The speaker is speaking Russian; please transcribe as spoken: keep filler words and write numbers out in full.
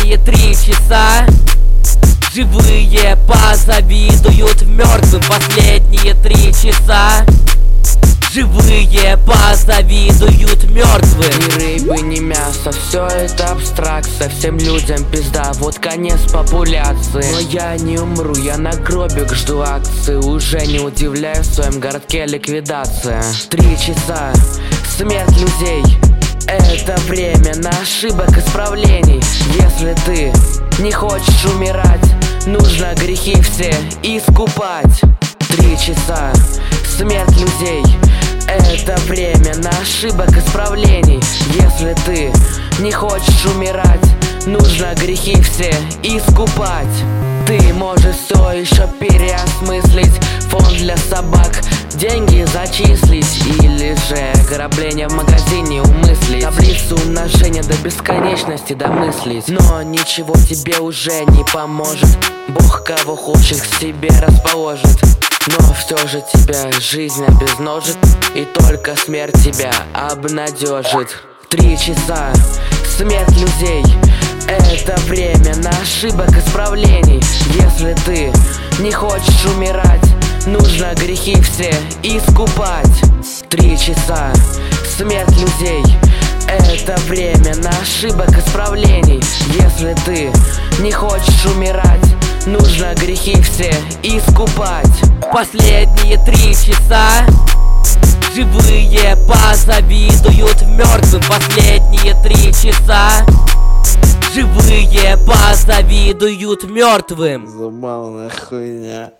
Последние три часа живые позавидуют мертвым. Последние три часа живые позавидуют мертвым. Ни рыбы, ни мясо, все это абстракция. Всем людям пизда, вот конец популяции. Но я не умру, я на гробик жду акции. Уже не удивляю, в своем городке ликвидация. Три часа, смерть людей. Это время на ошибок исправлений. Если ты не хочешь умирать, нужно грехи все искупать. Три часа, смерть людей. Это время на ошибок исправлений. Если ты не хочешь умирать, нужно грехи все искупать. Ты можешь все еще переосмыслить. Фонд для собак, деньги зачислить. Или же ограбление в магазине умыслить. Таблицу умножения до бесконечности домыслить. Но ничего тебе уже не поможет. Бог кого хочет к себе расположит. Но все же тебя жизнь обезножит, и только смерть тебя обнадежит. Три часа, смерть людей. Это время на ошибок исправлений. Если ты не хочешь умирать, нужно грехи все искупать. Три часа, смерть людей. Это время на ошибок исправлений. Если ты не хочешь умирать, нужно грехи все искупать. Последние три часа живые позавидуют мертвым. Последние три часа живые позавидуют мертвым. Забавная хуйня.